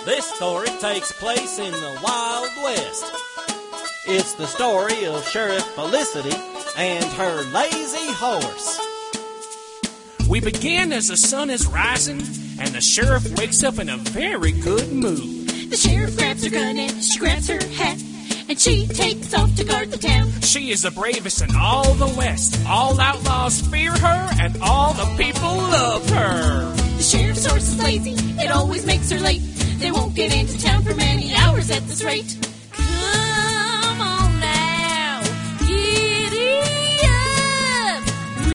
This story takes place in the Wild West. It's the story of Sheriff Felicity and her lazy horse. We begin as the sun is rising, and the sheriff wakes up in a very good mood. The sheriff grabs her gun and she grabs her hat, and she takes off to guard the town. She is the bravest in all the West. All outlaws fear her, and all the people love her. The sheriff's horse is lazy, it always makes her late. They won't get into town for many hours at this rate. Come